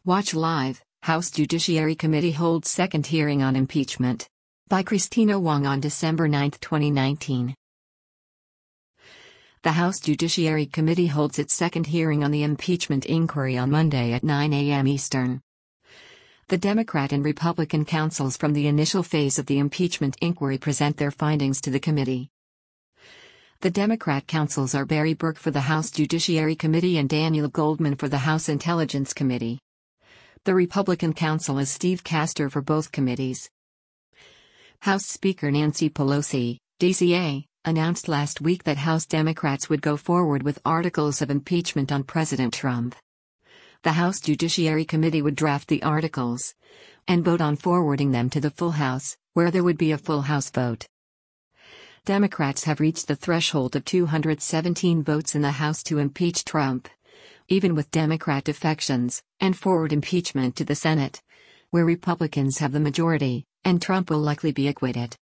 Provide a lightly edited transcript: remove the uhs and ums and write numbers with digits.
Watch live. House Judiciary Committee holds second hearing on impeachment. By Christina Wong on December 9, 2019. The House Judiciary Committee holds its second hearing on the impeachment inquiry on Monday at 9 a.m. Eastern. The Democrat and Republican counsels from the initial phase of the impeachment inquiry present their findings to the committee. The Democrat counsels are Barry Berke for the House Judiciary Committee and Daniel Goldman for the House Intelligence Committee. The Republican counsel is Steve Castor for both committees. House Speaker Nancy Pelosi, DCA, announced last week that House Democrats would go forward with articles of impeachment on President Trump. The House Judiciary Committee would draft the articles and vote on forwarding them to the full House, where there would be a full House vote. Democrats have reached the threshold of 217 votes in the House to impeach Trump, even with Democrat defections, and forward impeachment to the Senate, where Republicans have the majority, and Trump will likely be acquitted.